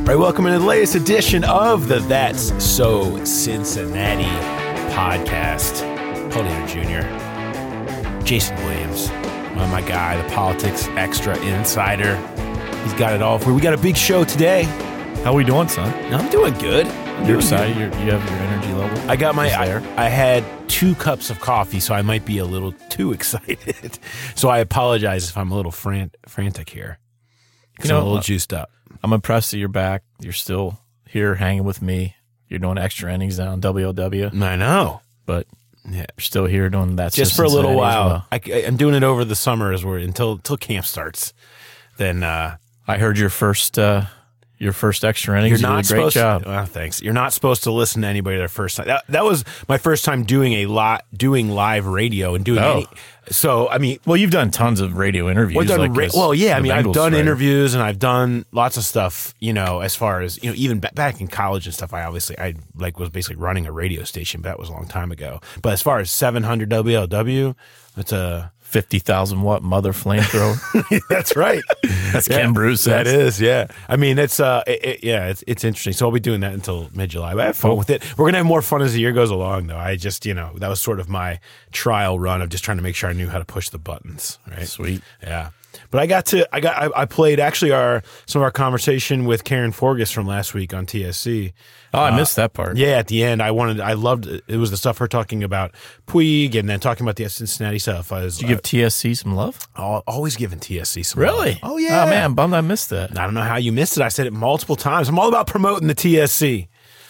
All right, welcome to the latest edition of the That's So Cincinnati podcast. Paul Dehner Jr., Jason Williams, my guy, the politics extra insider. He's got it all for you. We got a big show today. How we doing, son? I'm doing good. You're excited? You have your energy level? I got I had 2 cups of coffee, so I might be a little too excited. So I apologize if I'm a little frantic here. Because I'm a little juiced up. I'm impressed that you're back. You're still here hanging with me. You're doing extra innings now on WLW. I know. But yeah, you're still here doing that just for a little while. Well. I'm doing it over the summer until camp starts. Then I heard your first extra innings. You're not you did a great job. Well, thanks. You're not supposed to listen to anybody their first time. That was my first time doing live radio and doing so, I mean, well, you've done tons of radio interviews. I've done interviews and I've done lots of stuff, as far as, even back in college and stuff, I was basically running a radio station, but that was a long time ago. But as far as 700 WLW, it's a 50,000 watt mother flamethrower. That's right. That's Ken Bruce. That is, yeah. I mean, it's it's interesting. So I'll be doing that until mid-July. But I have fun with it. We're gonna have more fun as the year goes along, though. I just, that was sort of my trial run of just trying to make sure I knew how to push the buttons. Right. Sweet. Yeah. But I played actually some of our conversation with Karen Forgas from last week on TSC. Oh, I missed that part. Yeah, at the end, I loved it. It was the stuff her talking about Puig and then talking about the Cincinnati stuff. Did you give TSC some love? Always giving TSC some really? love. Oh, yeah. Oh, man, I'm bummed I missed that. I don't know how you missed it. I said it multiple times. I'm all about promoting the TSC.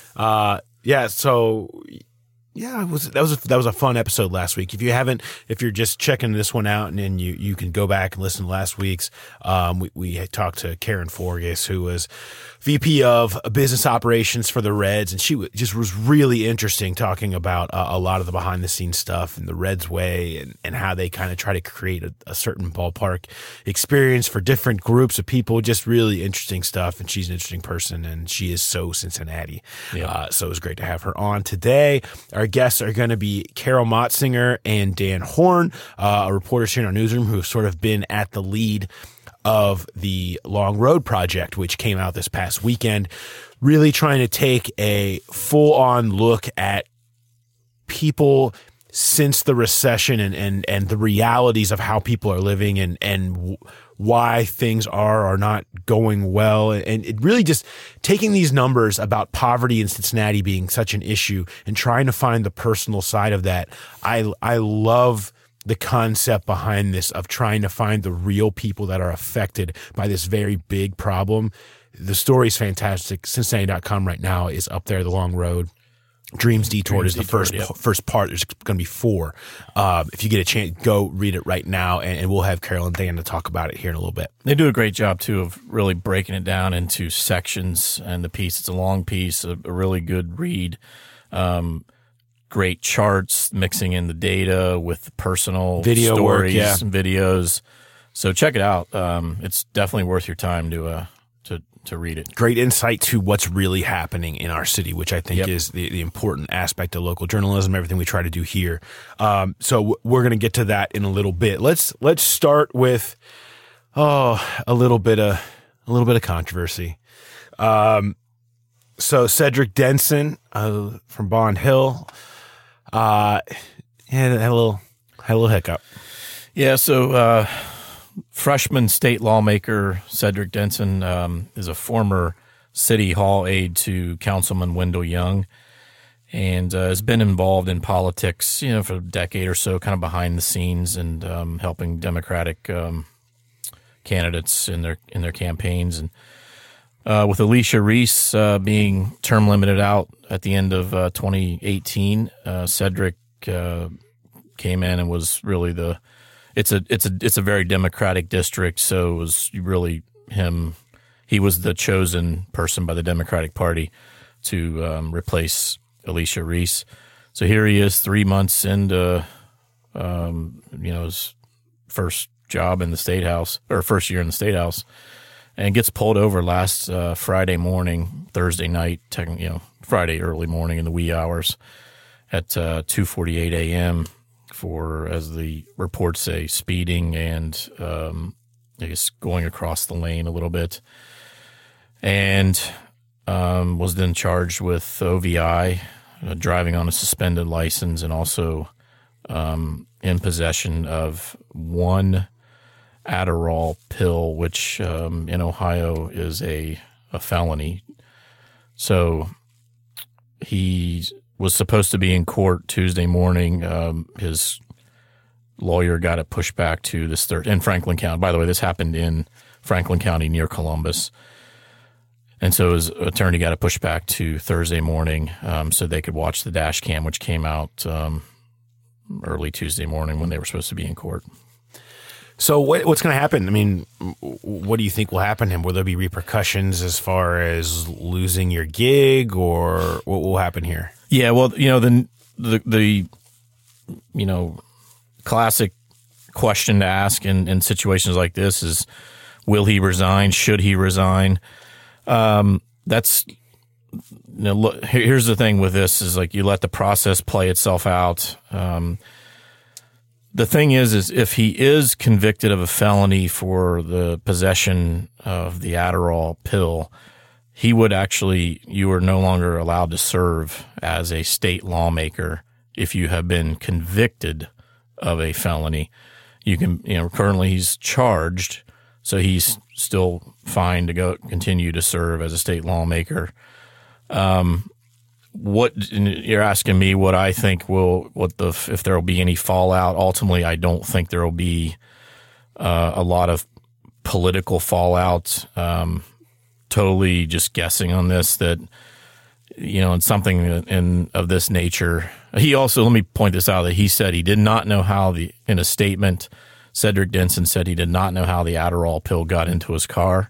That was a fun episode last week. If you're just checking this one out and then you can go back and listen to last week's, we had talked to Karen Forgas, who was VP of Business Operations for the Reds, and she just was really interesting talking about a lot of the behind the scenes stuff and the Reds way and how they kind of try to create a certain ballpark experience for different groups of people. Just really interesting stuff. And she's an interesting person, and she is so Cincinnati. Yeah. So it was great to have her on today. Our guests are going to be Carol Motzinger and Dan Horn, reporters here in our newsroom who have sort of been at the lead of the Long Road Project, which came out this past weekend, really trying to take a full-on look at people since the recession and the realities of how people are living and why things are or not going well. And it really just taking these numbers about poverty in Cincinnati being such an issue and trying to find the personal side of that. I love the concept behind this of trying to find the real people that are affected by this very big problem. The story is fantastic. Cincinnati.com right now is up there, The Long Road. Dreams Detour is the first part. There's going to be 4. If you get a chance, go read it right now, and we'll have Carol and Dan to talk about it here in a little bit. They do a great job, too, of really breaking it down into sections and the piece. It's a long piece, a really good read. Great charts, mixing in the data with the personal video stories work, and videos. So check it out. It's definitely worth your time to read it. Great insight to what's really happening in our city, which I think is the important aspect of local journalism, everything we try to do here. So we're going to get to that in a little bit. Let's start with a little bit of controversy. So Cedric Denson from Bond Hill had a little hiccup. Yeah, so freshman state lawmaker Cedric Denson is a former City Hall aide to Councilman Wendell Young and has been involved in politics, for a decade or so, kind of behind the scenes and helping Democratic candidates in their campaigns. And with Alicia Reese being term limited out at the end of 2018, Cedric came in and was really it's a very Democratic district, so it was really him. He was the chosen person by the Democratic Party to replace Alicia Reese. So here he is, 3 months into his first job in the State House, or first year in the State House, and gets pulled over last Friday morning, Thursday night, Friday early morning in the wee hours at 2:48 a.m. for, as the reports say, speeding and I guess going across the lane a little bit. And was then charged with OVI, driving on a suspended license, and also in possession of one Adderall pill, which in Ohio is a felony. So he was supposed to be in court Tuesday morning. His lawyer got it pushed back to this in Franklin County. By the way, this happened in Franklin County near Columbus. And so his attorney got it pushed back to Thursday morning so they could watch the dash cam, which came out early Tuesday morning when they were supposed to be in court. So what's going to happen? I mean, what do you think will happen to him? Will there be repercussions as far as losing your gig, or what will happen here? Yeah, well, the classic question to ask in situations like this is, will he resign? Should he resign? Here's the thing with this is, like, you let the process play itself out. The thing is if he is convicted of a felony for the possession of the Adderall pill, you are no longer allowed to serve as a state lawmaker if you have been convicted of a felony. You can, currently he's charged, so he's still fine to continue to serve as a state lawmaker. You're asking me what I think if there will be any fallout. Ultimately, I don't think there will be a lot of political fallout. Totally just guessing on this, that, it's something of this nature. He also, let me point this out, that he said he did not know how in a statement, Cedric Denson said he did not know how the Adderall pill got into his car.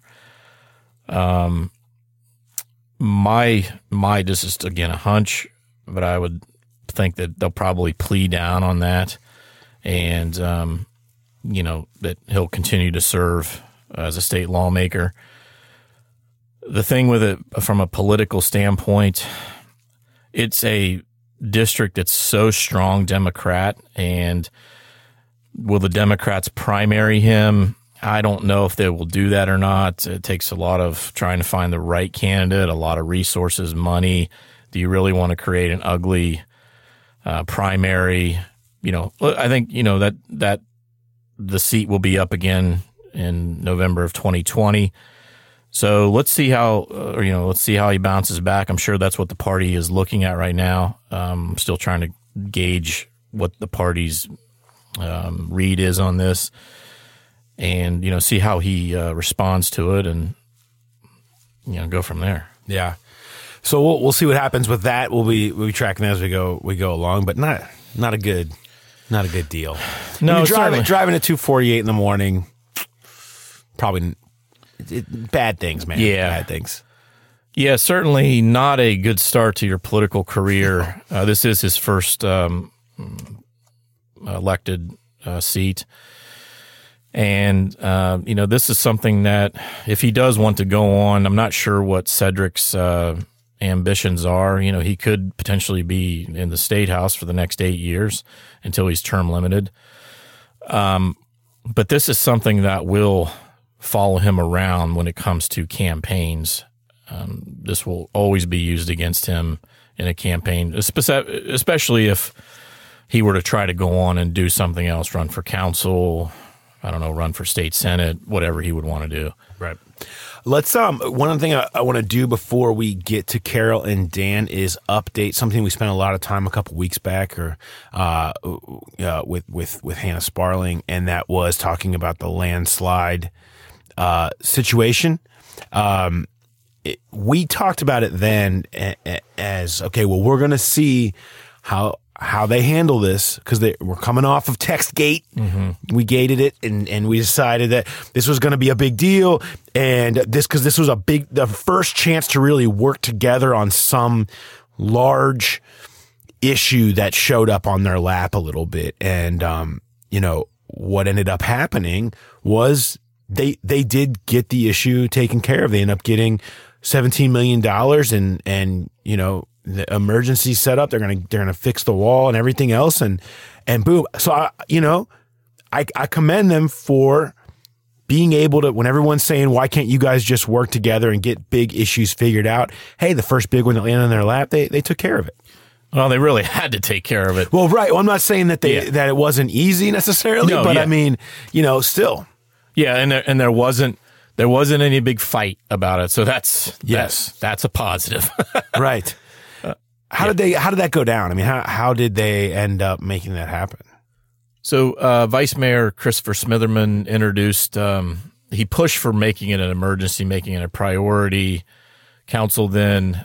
This is, again, a hunch, but I would think that they'll probably plea down on that, and that he'll continue to serve as a state lawmaker. The thing with it, from a political standpoint, it's a district that's so strong Democrat, and will the Democrats primary him? I don't know if they will do that or not. It takes a lot of trying to find the right candidate, a lot of resources, money. Do you really want to create an ugly primary? I think, that the seat will be up again in November of 2020. So let's see how he bounces back. I'm sure that's what the party is looking at right now. I'm still trying to gauge what the party's read is on this, and see how he responds to it, and go from there. Yeah. So we'll see what happens with that. We'll be tracking that as we go along, but not a good deal. No, driving at 2:48 in the morning, probably bad things, man. Yeah, bad things. Yeah, certainly not a good start to your political career. This is his first elected seat. And, this is something that if he does want to go on, I'm not sure what Cedric's ambitions are. He could potentially be in the state house for the next 8 years until he's term limited. But this is something that will follow him around when it comes to campaigns. This will always be used against him in a campaign, especially if he were to try to go on and do something else, run for council, run for state senate, whatever he would want to do. Right. Let's one other thing I want to do before we get to Carol and Dan is update something we spent a lot of time a couple weeks back, or with Hannah Sparling, and that was talking about the landslide situation. We talked about it then as, okay, well, we're going to see how they handle this, because we're coming off of TextGate. Mm-hmm. We gated it, and we decided that this was going to be a big deal, and because this was the first chance to really work together on some large issue that showed up on their lap a little bit. And what ended up happening was they did get the issue taken care of. They ended up getting $17 million, and the emergency set up. They're gonna fix the wall and everything else, and boom. So I commend them for being able to, when everyone's saying, why can't you guys just work together and get big issues figured out? Hey, the first big one that landed in their lap, they took care of it. Well, they really had to take care of it. Well, right. Well, I'm not saying that that it wasn't easy necessarily, but I mean, still. Yeah, and there wasn't any big fight about it. So that's a positive. Right. How did that go down? I mean, how did they end up making that happen? So Vice Mayor Christopher Smitherman introduced, he pushed for making it an emergency, making it a priority. Council then,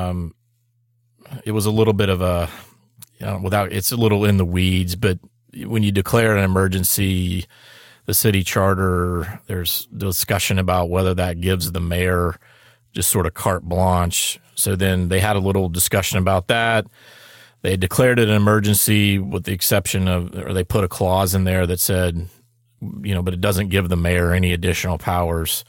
it was a little bit of a, it's a little in the weeds, but when you declare an emergency, the city charter, there's discussion about whether that gives the mayor just sort of carte blanche. So then they had a little discussion about that. They declared it an emergency with the exception of, or they put a clause in there that said, but it doesn't give the mayor any additional powers.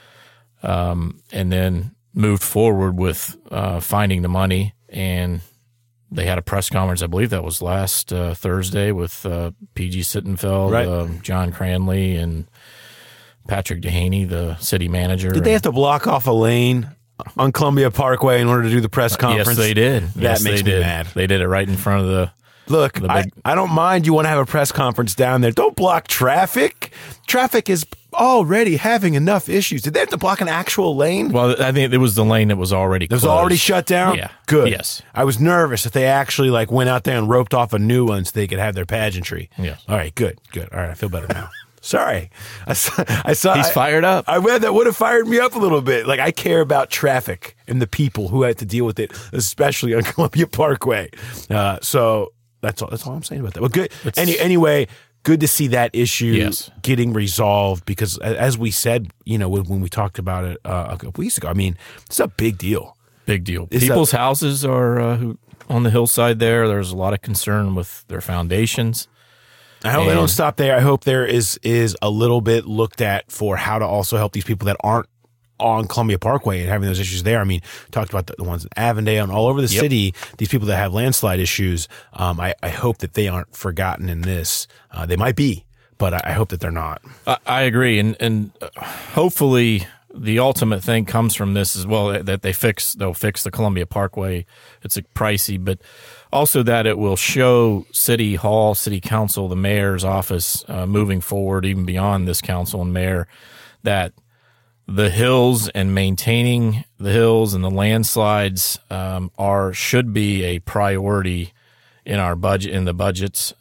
And then moved forward with finding the money. And they had a press conference, I believe that was last Thursday, with P.G. Sittenfeld, right. John Cranley, and Patrick Dehaney, the city manager. Did they have to block off a lane on Columbia Parkway in order to do the press conference? Yes, they did. That makes me mad. They did it right in front of the... Look, I don't mind you want to have a press conference down there. Don't block traffic. Traffic is already having enough issues. Did they have to block an actual lane? Well, I think it was the lane that was already closed. It was already shut down? Yeah. Good. Yes. I was nervous if they actually went out there and roped off a new one so they could have their pageantry. Yes. All right, good. All right, I feel better now. Sorry. I saw. He's fired up. I read that would have fired me up a little bit. I care about traffic and the people who had to deal with it, especially on Columbia Parkway. So that's all I'm saying about that. Well, good. Anyway, good to see that issue getting resolved because, as we said, when we talked about it a couple weeks ago, I mean, it's a big deal. Big deal. People's houses are on the hillside there. There's a lot of concern with their foundations. I hope they don't stop there. I hope there is a little bit looked at for how to also help these people that aren't on Columbia Parkway and having those issues there. I mean, talked about the ones in Avondale and all over the city, these people that have landslide issues. I hope that they aren't forgotten in this. They might be, but I hope that they're not. I agree. And hopefully the ultimate thing comes from this as well, that they'll fix the Columbia Parkway. It's pricey, but also that it will show City Hall, City Council, the mayor's office moving forward, even beyond this council and mayor, that the hills and maintaining the hills and the landslides should be a priority in our budget, in the budgets.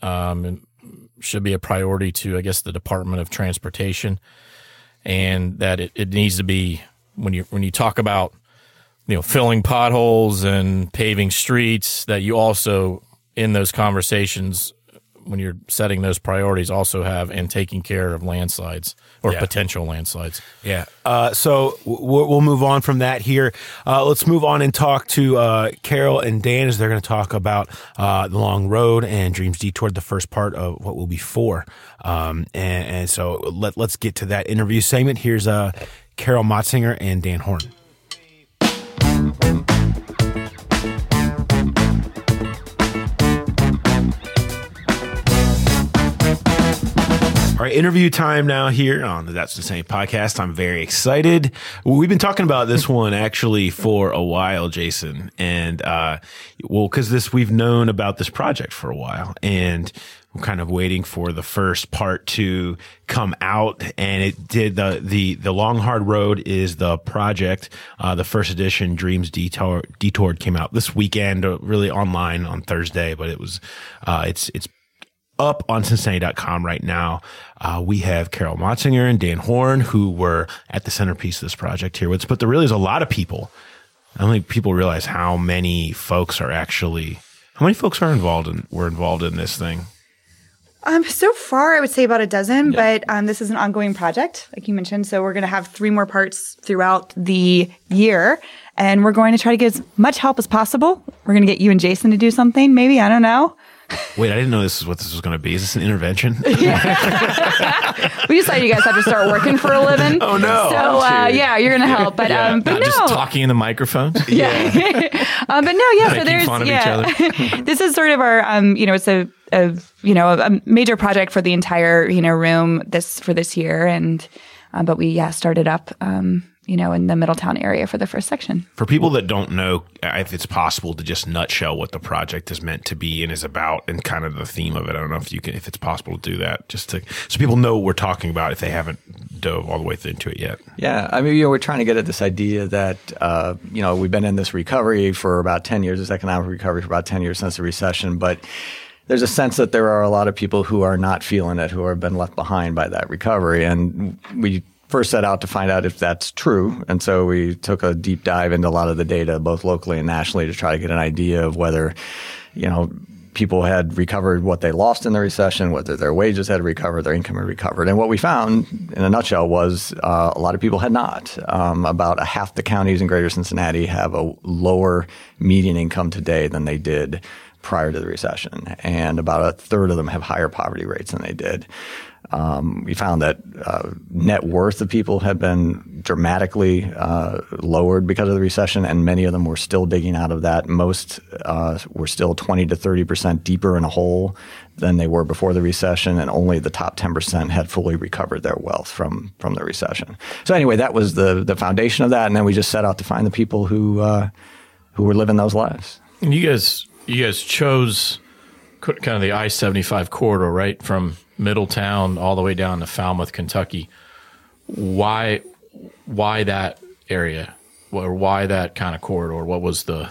Should be a priority to, I guess, the Department of Transportation, and that it needs to be when you talk about filling potholes and paving streets, that you also in those conversations when you're setting those priorities also have and taking care of landslides or potential landslides. Yeah. So we'll move on from that here. Let's move on and talk to Carol and Dan as they're going to talk about the Long Road and Dreams Detour, the first part of what will be 4. And so let's get to that interview segment. Here's Carol Motzinger and Dan Horn. All right, interview time now here on the That's Insane podcast. I'm very excited. We've been talking about this one actually for a while, Jason, and because we've known about this project for a while, and we're kind of waiting for the first part to come out, and it did. The Long Hard Road is the project. The first edition, Dreams Detour, came out this weekend, really online on Thursday, but it was it's up on Cincinnati.com right now. We have Carol Motzinger and Dan Horn, who were at the centerpiece of this project here. But there really is a lot of people. I don't think people realize how many folks are involved in this thing. So far, I would say about a dozen, but this is an ongoing project, like you mentioned. So we're going to have 3 more parts throughout the year, and we're going to try to get as much help as possible. We're going to get you and Jason to do something, maybe. I don't know. Wait, I didn't know this is what this was going to be. Is this an intervention? We decided you guys have to start working for a living. Oh, no. So, you're going to help. But, but no. Just talking in the microphone? Yeah. But no, so there's, fun of each other. This is sort of our, it's a major project for the entire, room for this year. And But we started up in the Middletown area for the first section. For people that don't know, if it's possible to just nutshell what the project is meant to be and is about and kind of the theme of it. I don't know if it's possible to do that so people know what we're talking about if they haven't dove all the way into it yet. Yeah. I mean, we're trying to get at this idea that, we've been in this recovery for about 10 years, this economic recovery for about 10 years since the recession, but there's a sense that there are a lot of people who are not feeling it, who have been left behind by that recovery. And we first set out to find out if that's true. And so we took a deep dive into a lot of the data, both locally and nationally, to try to get an idea of whether, people had recovered what they lost in the recession, whether their wages had recovered, their income had recovered. And what we found, in a nutshell, was a lot of people had not. About a half the counties in greater Cincinnati have a lower median income today than they did prior to the recession. And about a third of them have higher poverty rates than they did. We found that net worth of people had been dramatically lowered because of the recession, and many of them were still digging out of that. Most were still 20 to 30% deeper in a hole than they were before the recession, and only the top 10% had fully recovered their wealth from the recession. So anyway, that was the foundation of that, and then we just set out to find the people who were living those lives. And you guys chose kind of the I-75 corridor, right, from Middletown all the way down to Falmouth, Kentucky. Why that area, or why that kind of corridor? What was the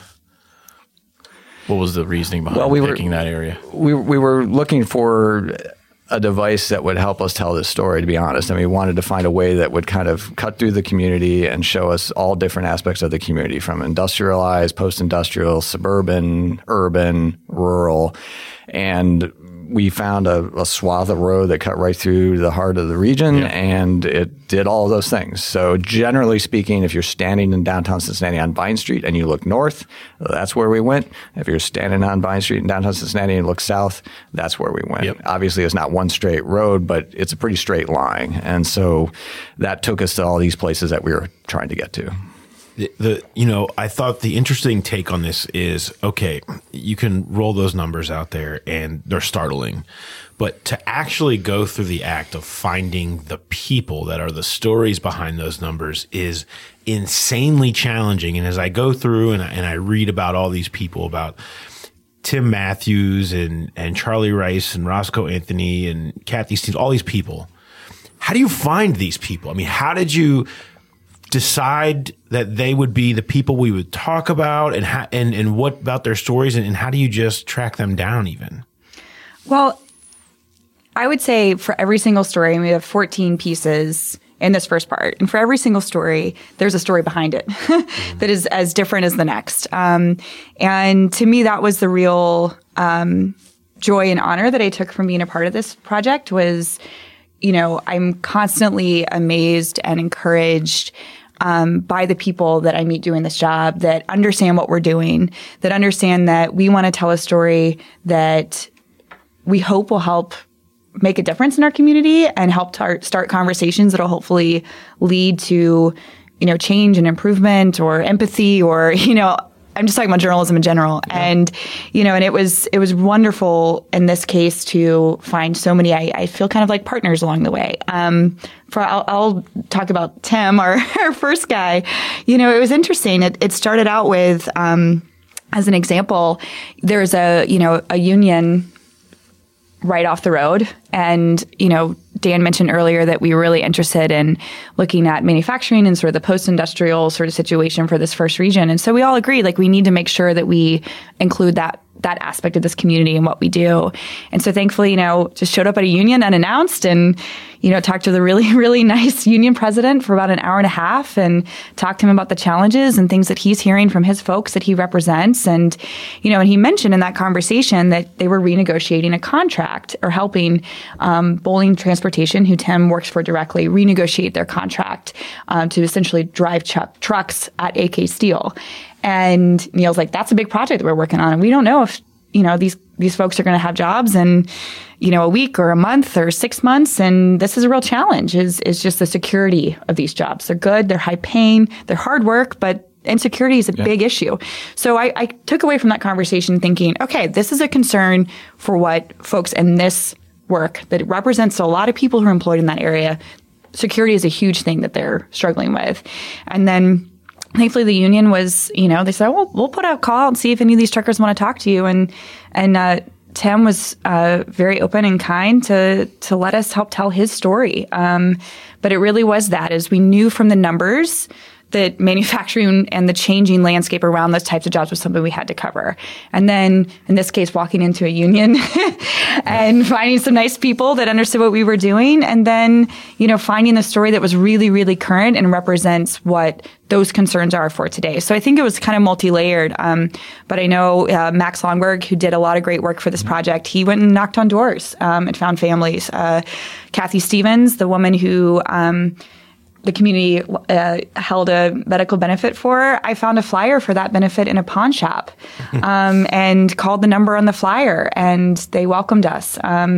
reasoning behind picking that area? We were looking for a device that would help us tell this story, to be honest. I mean, we wanted to find a way that would kind of cut through the community and show us all different aspects of the community, from industrialized, post-industrial, suburban, urban, rural. And we found a swath of road that cut right through the heart of the region, and it did all of those things. So generally speaking, if you're standing in downtown Cincinnati on Vine Street and you look north, that's where we went. If you're standing on Vine Street in downtown Cincinnati and look south, that's where we went. Yep. Obviously, it's not one straight road, but it's a pretty straight line. And so that took us to all these places that we were trying to get to. I thought the interesting take on this is, okay, you can roll those numbers out there and they're startling, but to actually go through the act of finding the people that are the stories behind those numbers is insanely challenging. And as I go through and I read about all these people, about Tim Matthews and Charlie Rice and Roscoe Anthony and Kathy Stevens, all these people, how do you find these people? I mean, how did you decide that they would be the people we would talk about, and what about their stories, and how do you just track them down even? Well, I would say for every single story, and we have 14 pieces in this first part, and for every single story, there's a story behind it that is as different as the next. And to me, that was the real joy and honor that I took from being a part of this project was, I'm constantly amazed and encouraged by the people that I meet doing this job that understand what we're doing, that understand that we want to tell a story that we hope will help make a difference in our community and help start conversations that'll hopefully lead to, change and improvement or empathy or, I'm just talking about journalism in general. Yeah. And, and it was wonderful in this case to find so many, I feel kind of like partners along the way. I'll talk about Tim, our first guy. It was interesting. It started out with, as an example, there's a union right off the road. And, Dan mentioned earlier that we were really interested in looking at manufacturing and sort of the post-industrial sort of situation for this first region. And so we all agreed, we need to make sure that we include that aspect of this community in what we do. And so thankfully, just showed up at a union unannounced and, talked to the really, really nice union president for about an hour and a half and talked to him about the challenges and things that he's hearing from his folks that he represents. And, and he mentioned in that conversation that they were renegotiating a contract or helping Bowling Transportation, who Tim works for directly, renegotiate their contract to essentially drive trucks at AK Steel. And Neil's like, that's a big project that we're working on. And we don't know if, these folks are going to have jobs in, a week or a month or 6 months. And this is a real challenge is just the security of these jobs. They're good. They're high paying. They're hard work, but insecurity is a big issue. So I took away from that conversation thinking, okay, this is a concern for what folks in this work that represents a lot of people who are employed in that area. security is a huge thing that they're struggling with. And then thankfully the union was, they said, well, we'll put out a call and see if any of these truckers want to talk to you. And Tim was very open and kind to let us help tell his story. But it really was that, as we knew from the numbers that manufacturing and the changing landscape around those types of jobs was something we had to cover. And then, in this case, walking into a union and finding some nice people that understood what we were doing. And then, finding the story that was really, really current and represents what those concerns are for today. So I think it was kind of multi-layered. But I know Max Longberg, who did a lot of great work for this project, he went and knocked on doors and found families. Kathy Stevens, the woman who the community held a medical benefit for, I found a flyer for that benefit in a pawn shop and called the number on the flyer, and they welcomed us.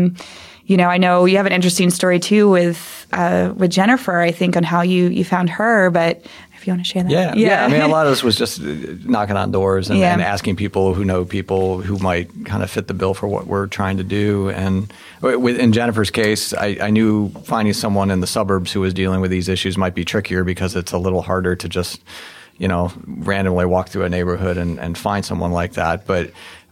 I know you have an interesting story too with Jennifer, I think, on how you found her, but if you want to share that. Yeah. I mean, a lot of this was just knocking on doors and asking people who know people who might kind of fit the bill for what we're trying to do. And in Jennifer's case, I knew finding someone in the suburbs who was dealing with these issues might be trickier because it's a little harder to just, randomly walk through a neighborhood and find someone like that. But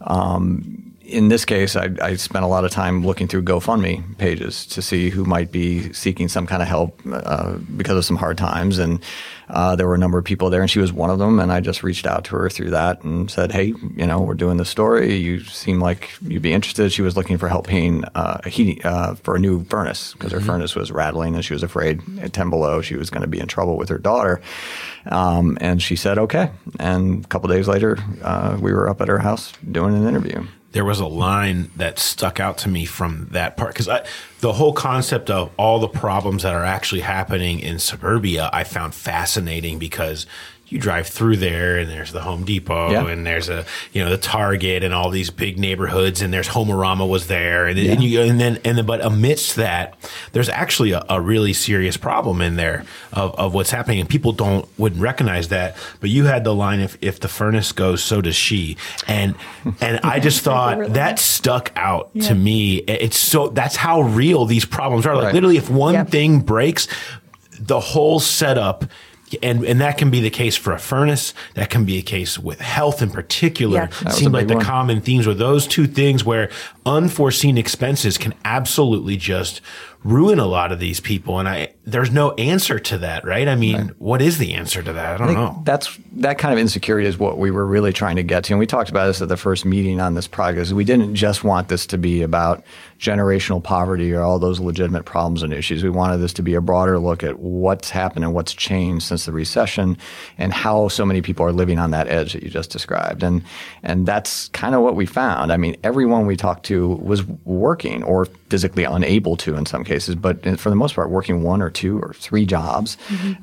in this case, I spent a lot of time looking through GoFundMe pages to see who might be seeking some kind of help because of some hard times. And there were a number of people there, and she was one of them. And I just reached out to her through that and said, hey, we're doing this story. You seem like you'd be interested. She was looking for help paying heating for a new furnace because her furnace was rattling, and she was afraid at 10 below she was going to be in trouble with her daughter. And she said, okay. And a couple of days later, we were up at her house doing an interview. There was a line that stuck out to me from that part, because the whole concept of all the problems that are actually happening in suburbia, I found fascinating, because you drive through there and there's the Home Depot and there's the Target and all these big neighborhoods, and there's Homerama was there. But amidst that, there's actually a really serious problem in there of what's happening, and people wouldn't recognize that. But you had the line, if the furnace goes, so does she. And I just thought that stuck out to me. That's how real these problems are. Like literally, if one thing breaks, the whole setup. And that can be the case for a furnace. That can be a case with health in particular. It seemed like the common themes were those two things, where unforeseen expenses can absolutely just ruin a lot of these people. And there's no answer to that, right? I mean, what is the answer to that? I don't know. That kind of insecurity is what we were really trying to get to. And we talked about this at the first meeting on this project. We didn't just want this to be about generational poverty or all those legitimate problems and issues. We wanted this to be a broader look at what's happened and what's changed since the recession, and how so many people are living on that edge that you just described. And that's kind of what we found. I mean, everyone we talked to was working, or physically unable to in some cases, but for the most part working 1 or 2 or 3 jobs.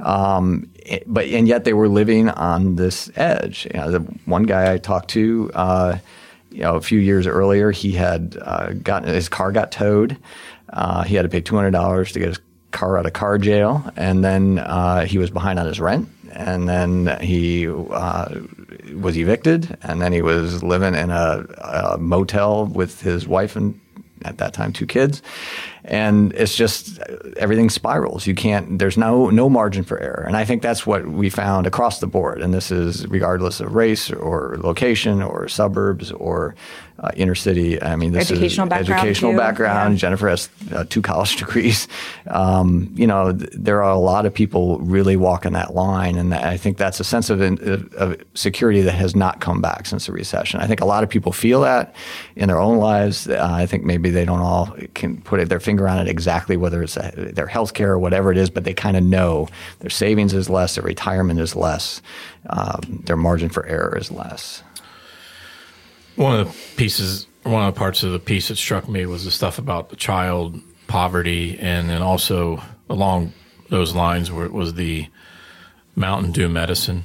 And yet they were living on this edge. The one guy I talked to, a few years earlier, he had his car got towed. He had to pay $200 to get his car out of car jail, and then he was behind on his rent, and then he was evicted, and then he was living in a motel with his wife and, at that time, 2 kids. And it's just, everything spirals. There's no margin for error. And I think that's what we found across the board. And this is regardless of race or location or suburbs or inner city. I mean, this educational is educational background. Yeah. Jennifer has 2 college degrees. There are a lot of people really walking that line. And I think that's a sense of security that has not come back since the recession. I think a lot of people feel that in their own lives. I think maybe they don't all can put their finger on it exactly, whether it's their health care or whatever it is, but they kind of know their savings is less, their retirement is less, their margin for error is less. One of the parts of the piece that struck me was the stuff about the child poverty, and then also along those lines where it was the Mountain Dew medicine.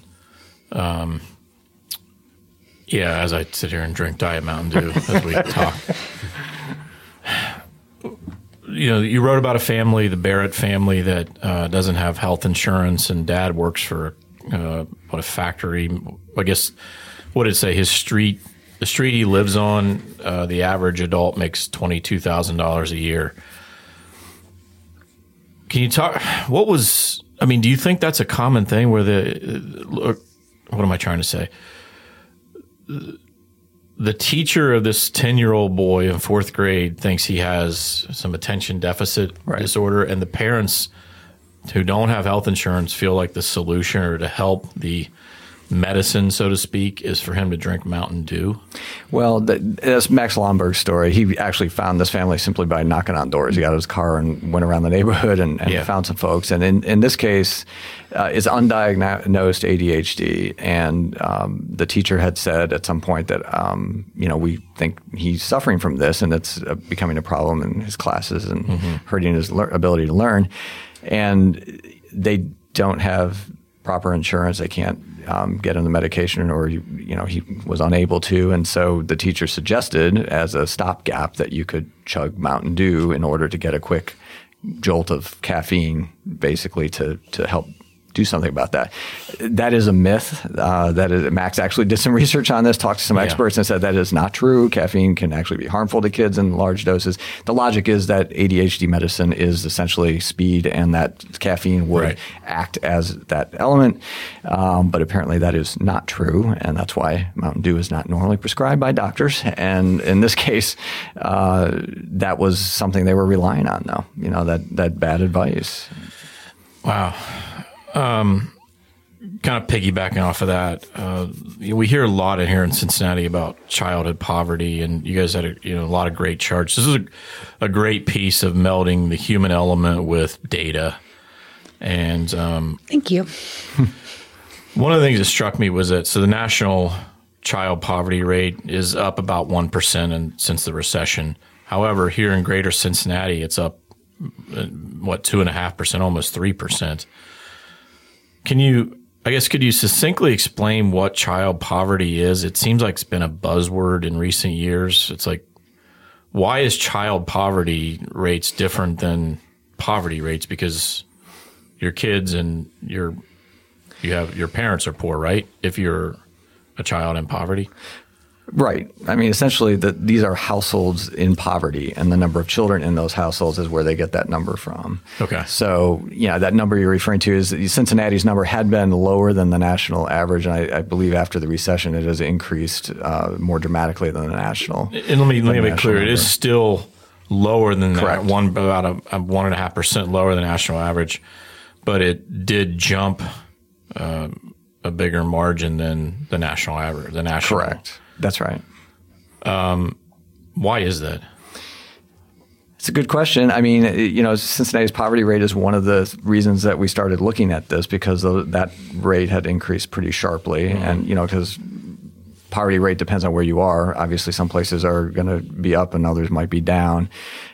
As I sit here and drink Diet Mountain Dew as we talk. You wrote about a family, the Barrett family, that doesn't have health insurance, and dad works for a factory. I guess, what did it say? The street he lives on, the average adult makes $22,000 a year. Can you talk? Do you think that's a common thing where what am I trying to say? The teacher of this 10-year-old boy in 4th grade thinks he has some attention deficit disorder, and the parents who don't have health insurance feel like the solution or to help the medicine, so to speak, is for him to drink Mountain Dew? Well, that's Max Lomberg's story. He actually found this family simply by knocking on doors. He got his car and went around the neighborhood and found some folks. And in this case, it's undiagnosed ADHD. And the teacher had said at some point that, we think he's suffering from this and it's becoming a problem in his classes and hurting his ability to learn. And they don't have proper insurance. They can't get him the medication, or he was unable to, and so the teacher suggested as a stopgap that you could chug Mountain Dew in order to get a quick jolt of caffeine, basically to help do something about that. That is a myth. Max actually did some research on this, talked to some experts, and said that is not true. Caffeine can actually be harmful to kids in large doses. The logic is that ADHD medicine is essentially speed, and that caffeine would act as that element. But apparently that is not true, and that's why Mountain Dew is not normally prescribed by doctors. And in this case, that was something they were relying on, though. That bad advice. Wow. Kind of piggybacking off of that, we hear a lot in here in Cincinnati about childhood poverty, and you guys had a lot of great charts. This is a great piece of melding the human element with data. And thank you. One of the things that struck me was that the national child poverty rate is up about 1% since the recession. However, here in Greater Cincinnati, it's up 2.5%, almost 3%. Could you succinctly explain what child poverty is? It seems like it's been a buzzword in recent years. It's like, why is child poverty rates different than poverty rates? Because your kids and your parents are poor, right? If you're a child in poverty. Right. I mean, essentially, these are households in poverty, and the number of children in those households is where they get that number from. Okay. So, that number you're referring to is Cincinnati's number had been lower than the national average, and I believe after the recession it has increased more dramatically than the national. And let me be clear, it is still lower than Correct. that, about a 1.5% lower than the national average, but it did jump a bigger margin than the national average. Correct. That's right. Why is that? It's a good question. I mean, Cincinnati's poverty rate is one of the reasons that we started looking at this, because that rate had increased pretty sharply. And, because poverty rate depends on where you are. Obviously, some places are going to be up and others might be down.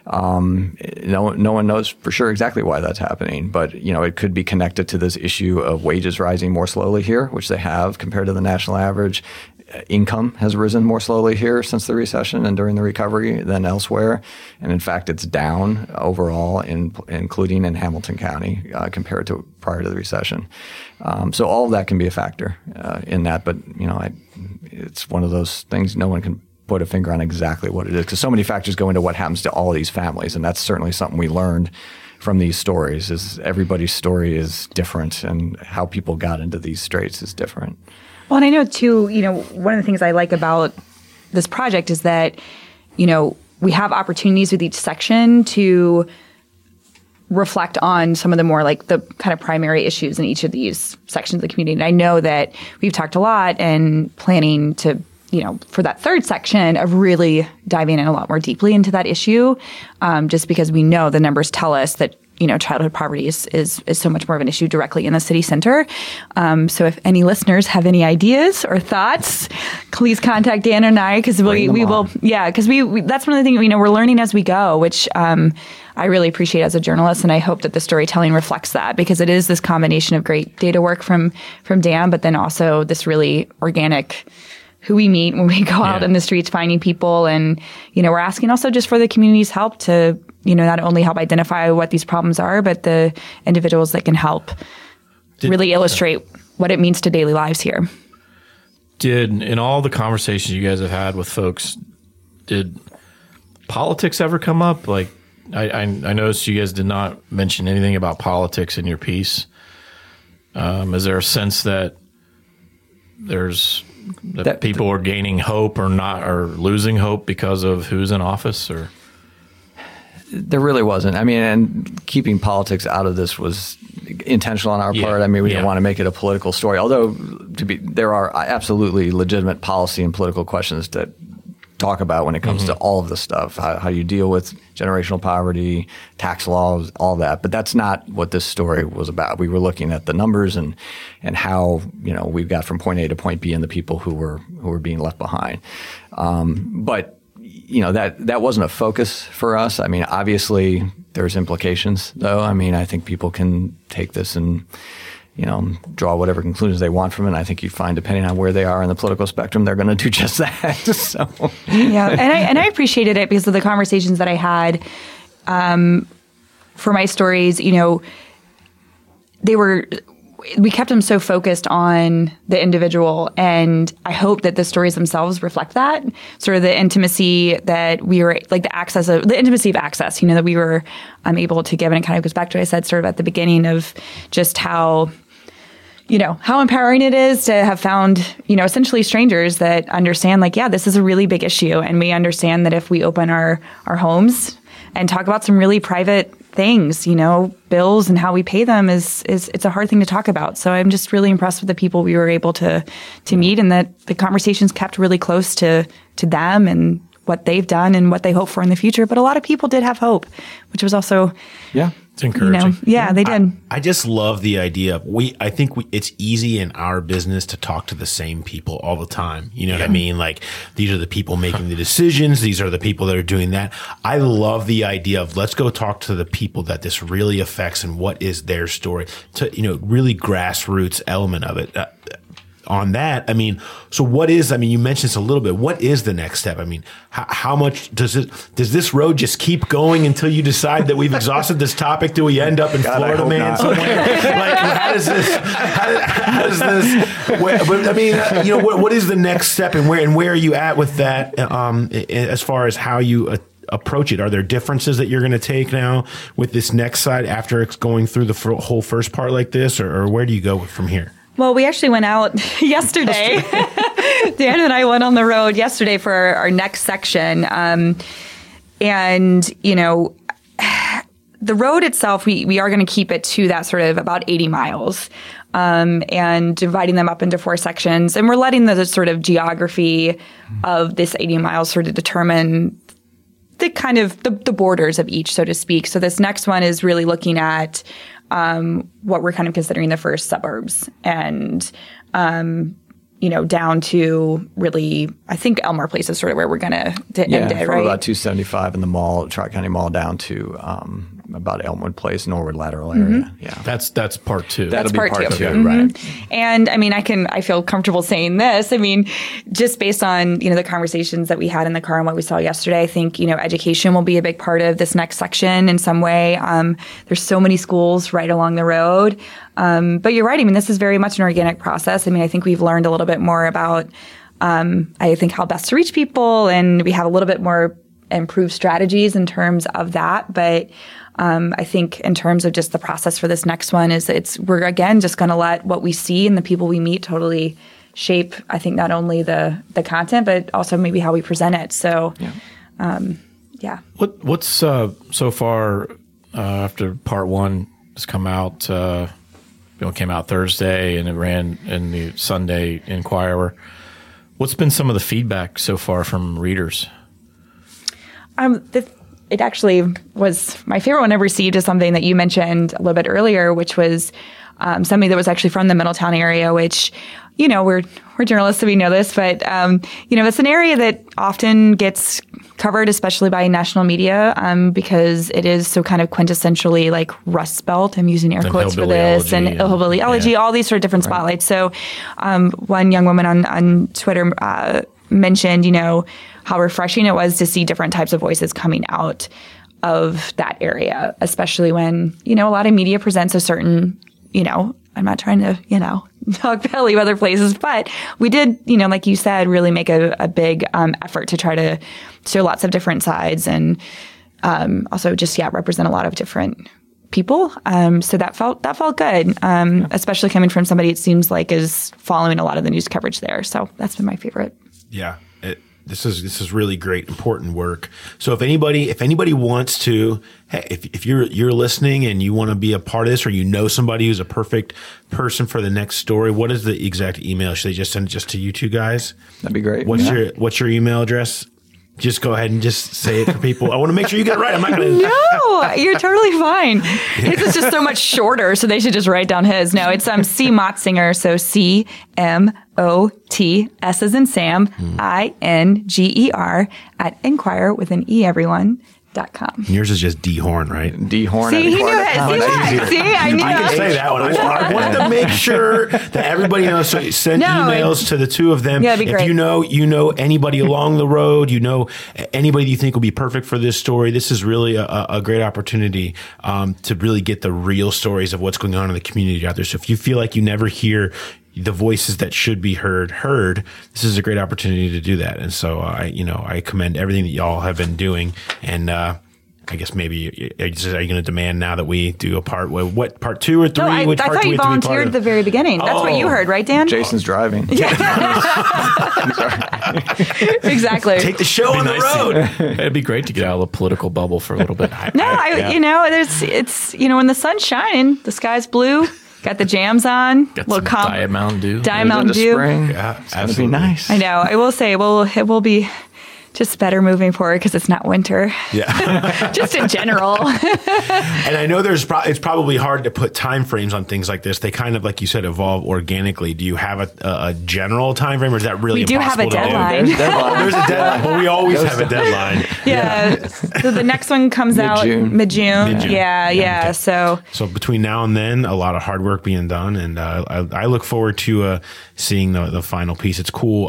No one knows for sure exactly why that's happening, but it could be connected to this issue of wages rising more slowly here, which they have compared to the national average. Income has risen more slowly here since the recession and during the recovery than elsewhere. And in fact, it's down overall, including in Hamilton County compared to prior to the recession. So all of that can be a factor in that. But, it's one of those things no one can put a finger on exactly what it is, because so many factors go into what happens to all of these families. And that's certainly something we learned from these stories, is everybody's story is different, and how people got into these straits is different. Well, and I know, too, one of the things I like about this project is that, we have opportunities with each section to reflect on some of the more like the kind of primary issues in each of these sections of the community. And I know that we've talked a lot and planning to, for that third section of really diving in a lot more deeply into that issue, just because we know the numbers tell us that childhood poverty is so much more of an issue directly in the city center. So if any listeners have any ideas or thoughts, please contact Dan and I, because we will. Yeah, because we that's one of the things we're learning as we go, which I really appreciate as a journalist, and I hope that the storytelling reflects that, because it is this combination of great data work from Dan, but then also this really organic who we meet when we go out in the streets finding people, and we're asking also just for the community's help to not only help identify what these problems are, but the individuals that can help really illustrate what it means to daily lives here. In all the conversations you guys have had with folks, did politics ever come up? Like, I noticed you guys did not mention anything about politics in your piece. Is there a sense that that people are gaining hope or not, or losing hope because of who's in office? Or there really wasn't. I mean, and keeping politics out of this was intentional on our part. I mean, we didn't want to make it a political story, although there are absolutely legitimate policy and political questions that talk about when it comes to all of this stuff, how you deal with generational poverty, tax laws, all that. But that's not what this story was about. We were looking at the numbers and how, we got from point A to point B and the people who were being left behind. But that wasn't a focus for us. I mean, obviously there's implications though. I mean, I think people can take this and draw whatever conclusions they want from it. And I think you find, depending on where they are in the political spectrum, they're going to do just that. So. Yeah, and I appreciated it because of the conversations that I had for my stories. We kept them so focused on the individual, and I hope that the stories themselves reflect that sort of the intimacy that we were like the intimacy of access. That we were able to give, and it kind of goes back to what I said sort of at the beginning of just how empowering it is to have found, essentially strangers that understand this is a really big issue. And we understand that if we open our homes and talk about some really private things, bills and how we pay them it's a hard thing to talk about. So I'm just really impressed with the people we were able to meet, and that the conversations kept really close to them and what they've done and what they hope for in the future. But a lot of people did have hope, which was also, it's encouraging. They did. I just love the idea of I think it's easy in our business to talk to the same people all the time. You know what I mean? Like, these are the people making the decisions. These are the people that are doing that. I love the idea of let's go talk to the people that this really affects and what is their story, to, really grassroots element of it. On that, I mean, so you mentioned this a little bit. What is the next step? I mean, how much does this road just keep going until you decide that we've exhausted this topic? Do we end up in Florida Man somewhere? Like, how does this, what is the next step, and where are you at with that, as far as how you approach it? Are there differences that you're going to take now with this next side after it's going through the whole first part like this, or where do you go from here? Well, we actually went out yesterday. Dan and I went on the road yesterday for our next section. And, the road itself, we are going to keep it to that sort of about 80 miles, and dividing them up into 4 sections. And we're letting the sort of geography of this 80 miles sort of determine the kind of the borders of each, so to speak. So this next one is really looking at what we're kind of considering the first suburbs, and down to really, I think Elmore Place is sort of where we're going to end it, right? From about 275 in the mall, Tri-County Mall, down to about Elmwood Place, Norwood Lateral area. Yeah, that's part 2. That's part 2, mm-hmm. Right? And I mean, I feel comfortable saying this. I mean, just based on the conversations that we had in the car and what we saw yesterday, I think education will be a big part of this next section in some way. There's so many schools right along the road, but you're right. I mean, this is very much an organic process. I mean, I think we've learned a little bit more about, I think, how best to reach people, and we have a little bit more improved strategies in terms of that, but. I think in terms of just the process for this next one we're again just going to let what we see and the people we meet totally shape, I think, not only the content, but also maybe how we present it. So, What's so far after part 1 has come out, came out Thursday and it ran in the Sunday Inquirer. What's been some of the feedback so far from readers? It actually was my favorite one I received is something that you mentioned a little bit earlier, which was somebody that was actually from the Middletown area, which, we're journalists, so we know this, but, it's an area that often gets covered, especially by national media, because it is so kind of quintessentially like Rust Belt. I'm using air quotes for this, and hillbilly elegy, all these sort of different spotlights. So one young woman on Twitter mentioned, how refreshing it was to see different types of voices coming out of that area, especially when, a lot of media presents a certain, I'm not trying to, talk belly of other places, but we did, like you said, really make a big effort to try to show lots of different sides. And also just represent a lot of different people. So that felt good, especially coming from somebody it seems like is following a lot of the news coverage there. So that's been my favorite. Yeah. This is really great, important work. So if anybody wants to, hey, if you're listening and you want to be a part of this, or you know somebody who's a perfect person for the next story, what is the exact email? Should they just send it just to you two guys? That'd be great. What's your email address? Just go ahead and just say it for people. I want to make sure you get it right. I'm not going to. No, you're totally fine. His is just so much shorter, so they should just write down his. No, it's C. Motzinger, so CMOT, S as in Sam, INGER at Inquire with an E, everyone. .com. Yours is just D Horn, right? D Horn. See, he knew it. See, I knew I can say that one. I wanted to make sure that everybody knows. So send emails to the two of them. Yeah, that'd be great. If you know anybody along the road, anybody you think will be perfect for this story, this is really a great opportunity to really get the real stories of what's going on in the community out there. So if you feel like you never hear the voices that should be heard, this is a great opportunity to do that. And so I commend everything that y'all have been doing. And I guess maybe are you going to demand now that we do a part 2 or 3? No, I thought you volunteered at the very beginning. That's what you heard, right, Dan? Jason's driving. I'm sorry. Exactly. Take the show on the road. It'd be great to get out of the political bubble for a little bit. It's when the sun's shining, the sky's blue. Got the jams on. Got some Diet Mountain Dew. Diet Mountain Dew. Spring. Yeah, it's gonna be nice. I know. I will say, it will be just better moving forward because it's not winter. Yeah. Just in general. And I know it's probably hard to put time frames on things like this. They kind of, like you said, evolve organically. Do you have a general time frame, or is that really impossible to do? We do have a deadline. There's a deadline. Well, we always have a deadline. Yeah. So the next one comes out mid-June. Yeah. So between now and then, a lot of hard work being done, and I look forward to seeing the final piece. It's cool.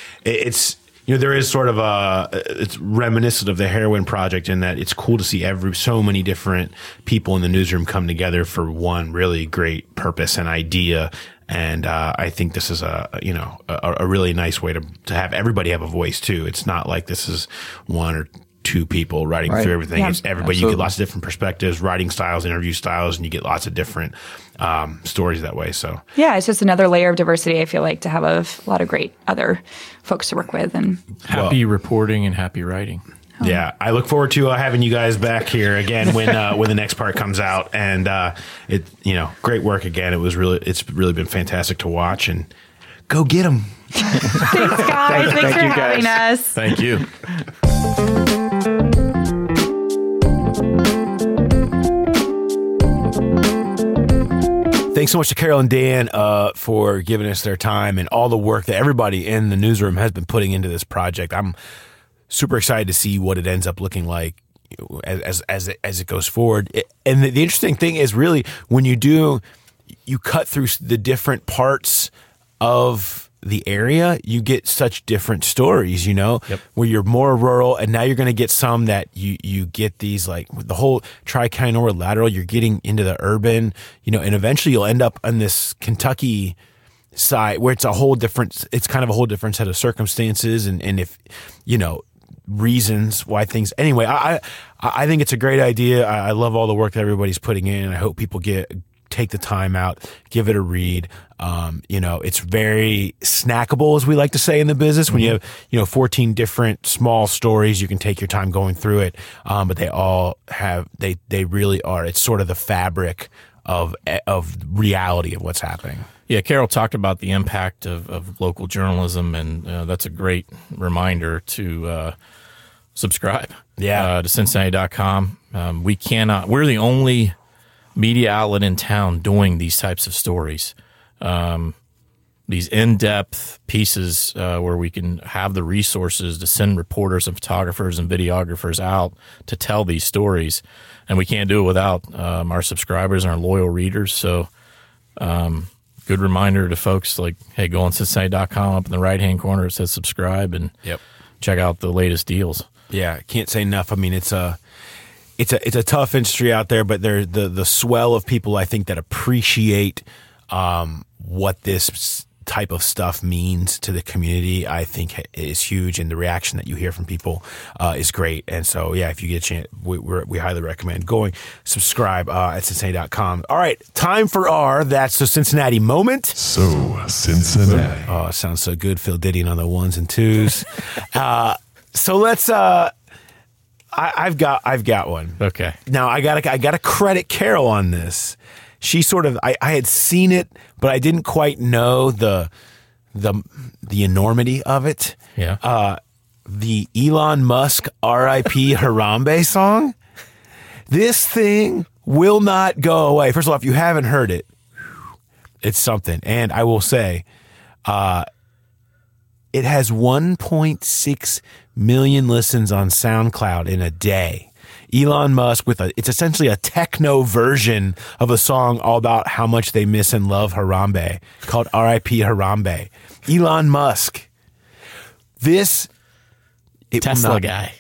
There is sort of it's reminiscent of the Heroin Project in that it's cool to see so many different people in the newsroom come together for one really great purpose and idea. And I think this is a really nice way to have everybody have a voice too. It's not like this is one or two people writing through everything. Yeah. It's everybody. Absolutely. You get lots of different perspectives, writing styles, interview styles, and you get lots of different stories that way. So yeah, it's just another layer of diversity. I feel like to have a lot of great other folks to work with and happy reporting and happy writing. Yeah, I look forward to having you guys back here again when the next part comes out. And great work again. It's really been fantastic to watch, and go get them. Thanks, guys. Thanks for having us. Thank you. Thanks so much to Carol and Dan for giving us their time and all the work that everybody in the newsroom has been putting into this project. I'm super excited to see what it ends up looking like as it goes forward. And the interesting thing is really when you cut through the different parts of the area, you get such different stories, where you're more rural, and now you're going to get some that you get these, like the whole Tri-County Norwood Lateral, you're getting into the urban, and eventually you'll end up on this Kentucky side where it's kind of a whole different set of circumstances and if, reasons why things, anyway, I think it's a great idea. I love all the work that everybody's putting in, and I hope people take the time out, give it a read. It's very snackable, as we like to say in the business. When you have, 14 different small stories, you can take your time going through it. But they all they really are. It's sort of the fabric of reality of what's happening. Yeah, Carol talked about the impact of local journalism, and that's a great reminder to subscribe. Yeah, to Cincinnati.com. We're the only media outlet in town doing these types of stories, these in-depth pieces where we can have the resources to send reporters and photographers and videographers out to tell these stories. And we can't do it without our subscribers and our loyal readers. So good reminder to folks, like, hey, go on Cincinnati.com. Up in the right-hand corner, it says subscribe, and check out the latest deals. Yeah, can't say enough. I mean, it's a tough industry out there, but there's the swell of people, I think, that appreciate what this type of stuff means to the community, I think is huge, and the reaction that you hear from people is great. And so, yeah, if you get a chance, we highly recommend going subscribe at Cincinnati.com. All right, time for our That's So Cincinnati moment. So Cincinnati. Oh, it sounds so good, Phil Diddy on the ones and twos. So let's. I've got one. Okay. Now I gotta credit Carol on this. She sort of I had seen it, but I didn't quite know the enormity of it. Yeah. The Elon Musk R.I.P. Harambe song. This thing will not go away. First of all, if you haven't heard it, it's something. And I will say, it has 1.6 million listens on SoundCloud in a day. Elon Musk it's essentially a techno version of a song all about how much they miss and love Harambe, called R.I.P. Harambe. Elon Musk. Tesla guy.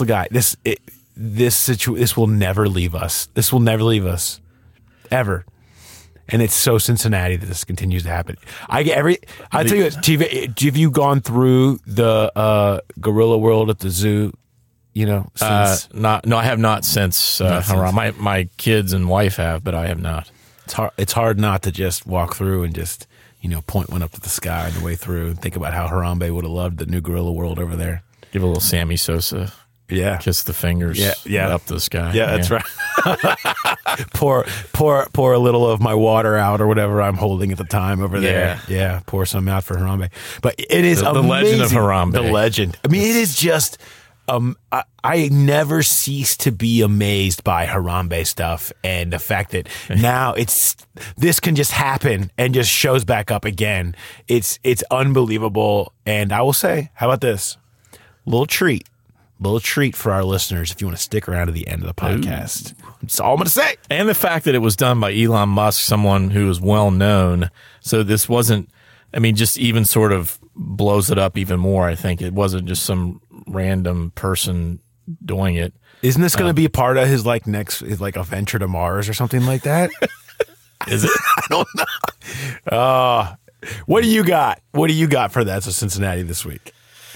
This will never leave us. This will never leave us. Ever. And it's so Cincinnati that this continues to happen. I tell you what, have you gone through the gorilla world at the zoo? You know, since I have not since Harambe. My kids and wife have, but I have not. It's hard not to just walk through and just, point one up to the sky on the way through and think about how Harambe would have loved the new gorilla world over there. Give a little Sammy Sosa. Yeah. Kiss the fingers up to the sky. Yeah, that's right. pour a little of my water out or whatever I'm holding at the time over there. Yeah, pour some out for Harambe. But it is the legend of Harambe. The legend. I mean, it is just I never cease to be amazed by Harambe stuff, and the fact that now this can just happen and just shows back up again. It's unbelievable. And I will say, how about this? Little treat for our listeners if you want to stick around to the end of the podcast. That's all I'm going to say. And the fact that it was done by Elon Musk, someone who is well known. So this wasn't, just even sort of blows it up even more. I think it wasn't just some random person doing it. Isn't this going to be a part of his next a venture to Mars or something like that? Is it? I don't know. What do you got? What do you got for That's So Cincinnati this week?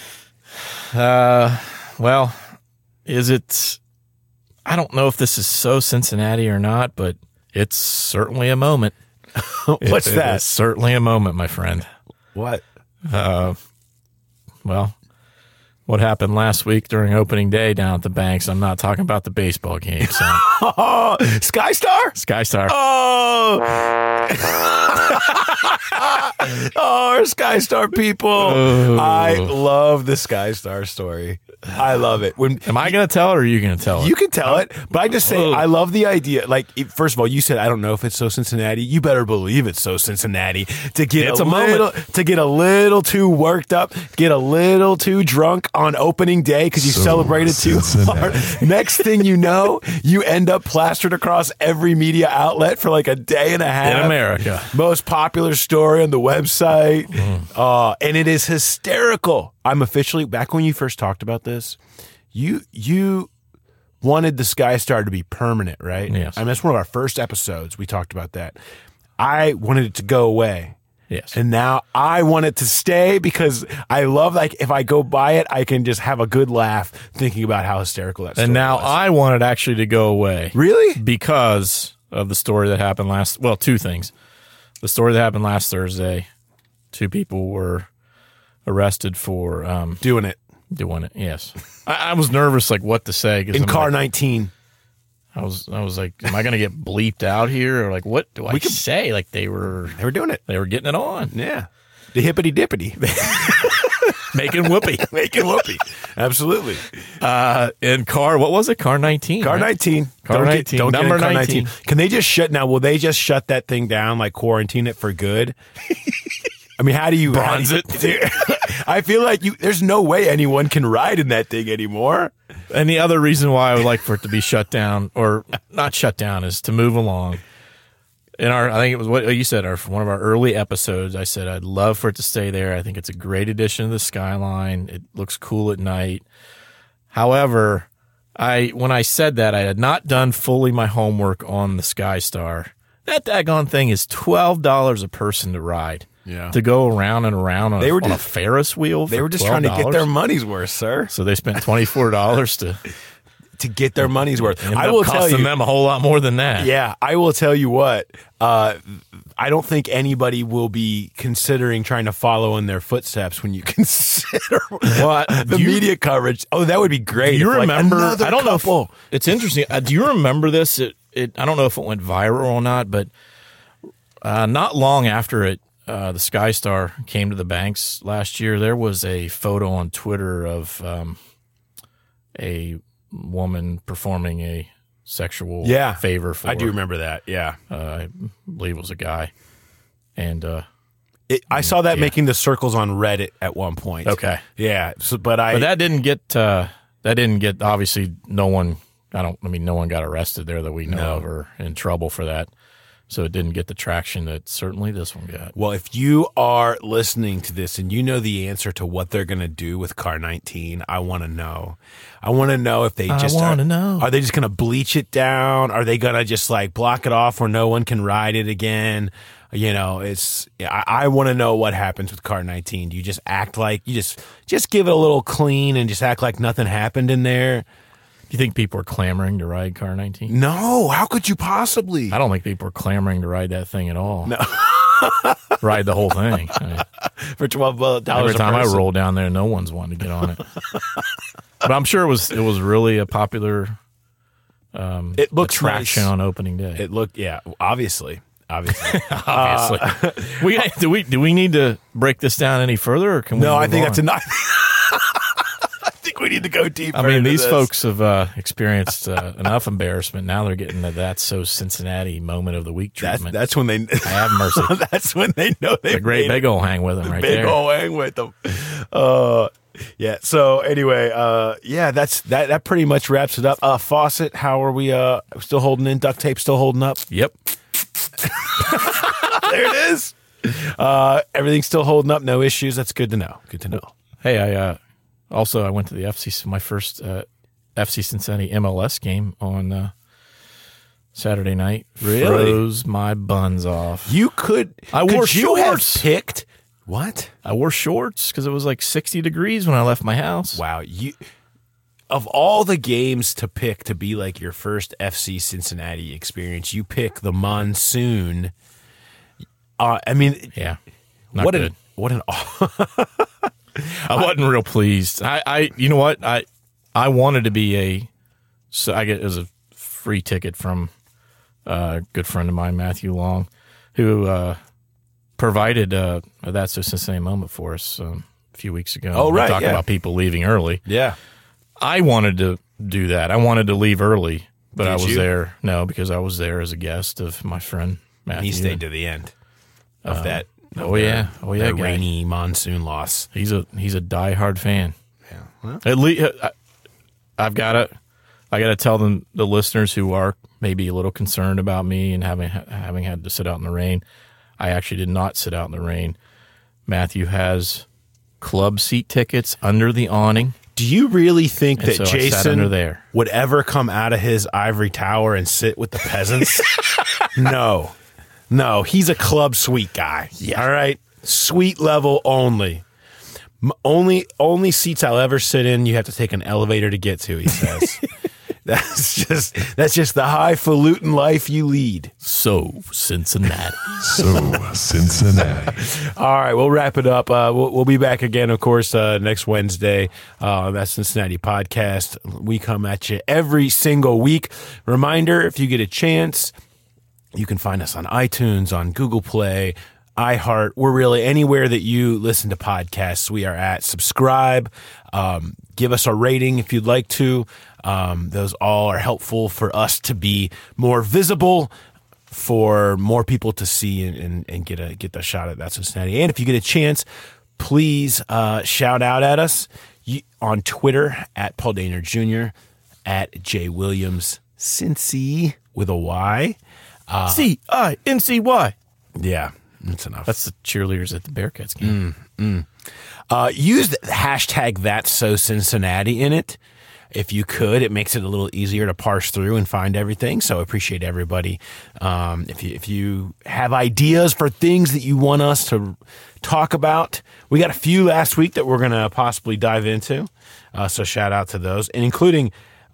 Well, is it? I don't know if this is so Cincinnati or not, but it's certainly a moment. What's that? It's certainly a moment, my friend. What? Well, what happened last week during opening day down at the Banks? I'm not talking about the baseball game. So. Skystar? Skystar. Oh, our Skystar people. I love the Skystar story. I love it. Am I going to tell it or are you going to tell it? You can tell it, but I just say I love the idea. First of all, you said I don't know if it's so Cincinnati. You better believe it's so Cincinnati to get a little too worked up, get a little too drunk on opening day because you celebrated too hard. Next thing you know, you end up plastered across every media outlet for a day and a half. In America. Most popular story on the website. And it is hysterical. I'm officially, back when you first talked about this, you wanted the Skystar to be permanent, right? Yes. That's one of our first episodes. We talked about that. I wanted it to go away. Yes. And now I want it to stay because I love, if I go by it, I can just have a good laugh thinking about how hysterical that story And now was. I want it actually to go away. Really? Because of the story that happened two things. The story that happened last Thursday, 2 people were arrested for doing it. Yes. I was nervous what to say in car 19. I was like, am I going to get bleeped out here or what do I say? They were doing it. They were getting it on. Yeah. The hippity dippity. Making whoopee. Making whoopee. Absolutely. And what was it? Car 19. Car 19. Car 19. Don't Number get in car 19. Can they just will they just shut that thing down, quarantine it for good? How do you bronze it? I feel like there's no way anyone can ride in that thing anymore. And the other reason why I would like for it to be shut down, or not shut down, is to move along. I think it was what you said, one of our early episodes, I said I'd love for it to stay there. I think it's a great addition to the skyline. It looks cool at night. However, when I said that, I had not done fully my homework on the Skystar. That daggone thing is $12 a person to ride. Yeah. to go around and around on, They were on a just- Ferris wheel. They for were just trying to get $12. their money's worth, sir. So they spent $24 To get their money's worth. Ended I up will tell costing you. them a whole lot more than that. Yeah, I will tell you what. I don't think anybody will be considering trying to follow in their footsteps when you consider the media coverage. Oh, that would be great. Do you if, like, remember? another I don't know. couple. It's interesting. Do you remember this? I don't know if it went viral or not, but not long after it, the Sky Star came to the Banks last year. There was a photo on Twitter of a woman performing a sexual favor for. I do remember that. Yeah, I believe it was a guy, and I saw that making the circles on Reddit at one point. okay, Yeah, but that didn't get obviously no one. No one got arrested there that we know of or in trouble for that. So it didn't get the traction that certainly this one got. Well, if you are listening to this and you know the answer to what they're going to do with Car 19, I want to know. I want to know if they just are they just going to bleach it down? Are they going to just like block it off where no one can ride it again? You know, I want to know what happens with Car 19. Do you just act like you just give it a little clean and just act like nothing happened in there? Do you think people are clamoring to ride Car 19? No, how could you possibly? I don't think people are clamoring to ride that thing at all. No. Ride the whole thing. For $12 every time a person. I roll down there, no one's wanting to get on it. But I'm sure it was really a popular it looks attraction nice on opening day. It looked, obviously. Obviously. Do we need to break this down any further, or can we? No, I move think on? that's enough. I think we need to go deeper. I mean, into these this. folks have experienced enough embarrassment. Now they're getting the "That's So Cincinnati" moment of the week treatment. That's when they I have mercy. That's when they know they A great big ol' hang with them right big there. ol' hang with them. Yeah. So anyway, that pretty much wraps it up. Faucet, how are we? Still holding in? Duct tape still holding up? Yep. There it is. Everything's still holding up. No issues. That's good to know. Good to know. Hey, I went to the my first FC Cincinnati MLS game on Saturday night. Really? Froze my buns off. You could. I wore could you have shorts. picked what? I wore shorts because it was like 60 degrees when I left my house. Wow. Of all the games to pick to be like your first FC Cincinnati experience, you pick the monsoon. I mean, Yeah. Not good. What an I wasn't real pleased. You know what? I wanted to be it was a free ticket from a good friend of mine, Matthew Long, who provided a That's So Cincinnati moment for us a few weeks ago. Oh, right, We talked yeah. about people leaving early. yeah. I wanted to do that. I wanted to leave early, but Did I was you? there. No, because I was there as a guest of my friend Matthew. He stayed to the end of that. Oh yeah, their guy. rainy monsoon loss. He's a diehard fan. Yeah. Well, At least I gotta tell them, the listeners who are maybe a little concerned about me and having had to sit out in the rain. I actually did not sit out in the rain. Matthew has club seat tickets under the awning. do you really think And that so I sat under Jason there. would ever come out of his ivory tower and sit with the peasants? No, he's a club suite guy. Yeah. All right, suite level only. Only seats I'll ever sit in. You have to take an elevator to get to. He says. That's just the highfalutin life you lead. So Cincinnati. So Cincinnati. All right, we'll wrap it up. We'll be back again, of course, next Wednesday. That's Cincinnati Podcast. We come at you every single week. Reminder, if you get a chance, you can find us on iTunes, on Google Play, iHeart. We're really anywhere that you listen to podcasts. We are at. Subscribe. Give us a rating if you'd like to. Those all are helpful for us to be more visible, for more people to see and get the shot at that Cincinnati. And if you get a chance, please shout out at us on Twitter at Paul Daynard Jr., at J Williams Cincy with a Y. CINCY. Yeah, that's enough. That's the cheerleaders at the Bearcats game. Use the hashtag That's So Cincinnati in it. if you could. It makes it a little easier to parse through and find everything. So I appreciate everybody. If you have ideas for things that you want us to talk about, we got a few last week that we're going to possibly dive into. So shout out to those, and including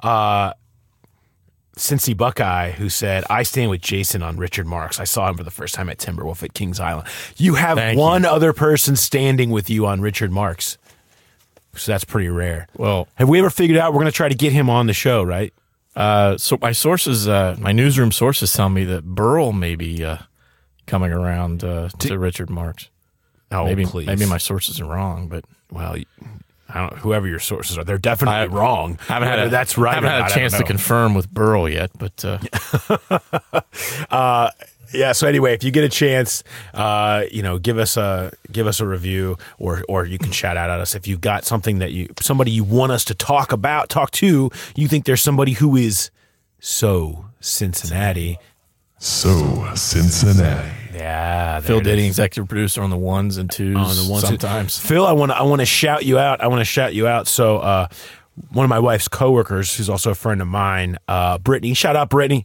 Cincy Buckeye, who said, I stand with Jason on Richard Marx. I saw him for the first time at Timberwolf at Kings Island. You have other person standing with you on Richard Marx. So that's pretty rare. Well, have we ever figured out we're going to try to get him on the show, right? So my sources, my newsroom sources tell me that Burl may be coming around to Richard Marx. Oh, maybe, please. Maybe my sources are wrong, but well, I don't know, whoever your sources are, they're definitely wrong. That's right. I haven't had a chance to confirm with Burl yet, but yeah. So anyway, if you get a chance, give us a review, or you can shout out at us if you've got something somebody you want us to talk to. You think there's somebody who is so Cincinnati. So Cincinnati. Yeah, Phil Diddy, executive producer on the ones and twos. On the ones sometimes. Phil, I want to shout you out. So one of my wife's coworkers, who's also a friend of mine, Brittany. Shout out, Brittany.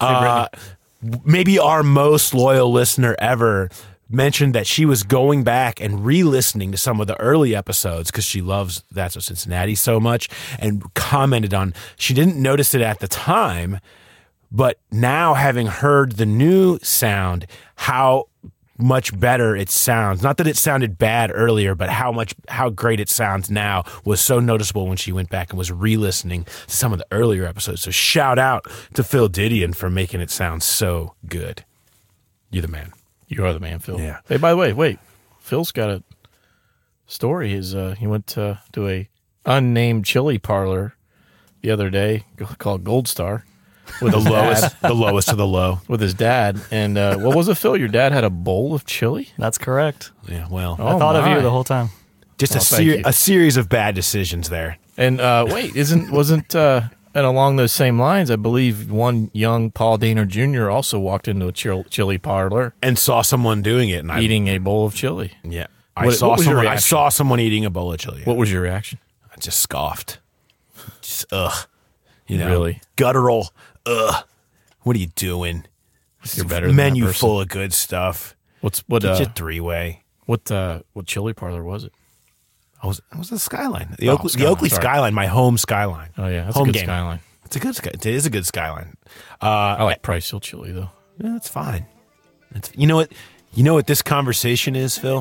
Maybe our most loyal listener ever, mentioned that she was going back and re-listening to some of the early episodes because she loves That's So Cincinnati so much, and commented on, she didn't notice it at the time, but now having heard the new sound, how much better it sounds. Not that it sounded bad earlier, but how great it sounds now was so noticeable when she went back and was re-listening to some of the earlier episodes. So shout out to Phil Didion for making it sound so good. You're the man. You are the man, Phil. Yeah. Hey, by the way, wait. Phil's got a story. He went to a unnamed chili parlor the other day called Gold Star. With the lowest of the low. With his dad. And what was it, Phil? Your dad had a bowl of chili? That's correct. Yeah, well. I thought of you the whole time. Just a series of bad decisions there. And wait, wasn't and along those same lines, I believe one young Paul Daner Jr. also walked into a chili parlor. And saw someone doing it. And eating a bowl of chili. Yeah. I saw someone eating a bowl of chili. What was your reaction? I just scoffed. Just, ugh. You know, really? Guttural. Ugh. What are you doing? You're better than menu that person. Full of good stuff. What Get your three-way. What chili parlor was it? I was the Skyline. The Oakley Skyline, my home Skyline. Oh yeah, that's home a good game. Skyline. It is a good Skyline. I like Price Hill chili though. Yeah, that's fine. You know what this conversation is, Phil?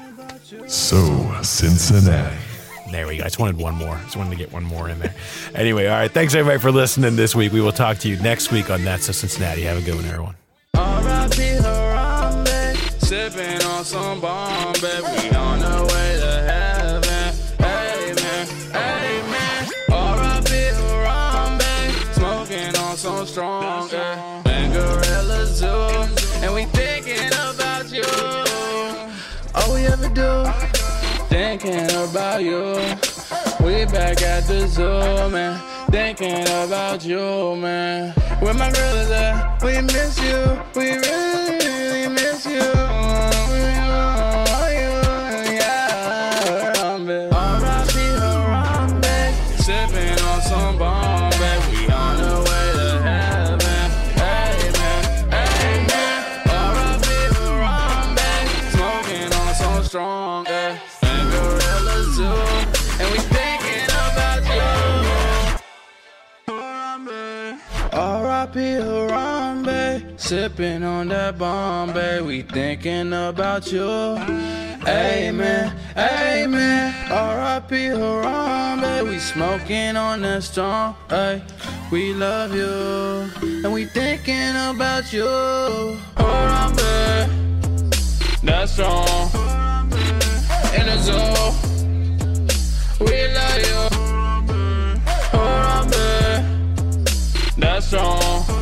So Cincinnati. There we go. I just wanted one more. Just wanted to get one more in there. Anyway, all right. Thanks, everybody, for listening this week. We will talk to you next week on That's So Cincinnati. Have a good one, everyone. R.I.P. Harambe, sipping on some Bombay. We on the way to heaven. Amen, amen. R.I.P. Harambe, smoking on some strong air. And Gorilla Zoo, and we thinking about you. All we ever do. Thinking about you. We back at the zoo, man. Thinking about you, man. Where my girl is at, we miss you. We really, really miss you. R.I.P. Harambe, sipping on some Bombay. We on the way to heaven. Amen, amen. R.I.P. Harambe, smoking on some strong air. And we thinking about you. R.I.P. Harambe, sipping on that Bombay. We thinking about you. Amen, amen. R.I.P. Harambe, we smoking on that strong. Ay, we love you, and we thinking about you. Harambe, that's strong. In the zoo. We love you, Harambe, that's strong.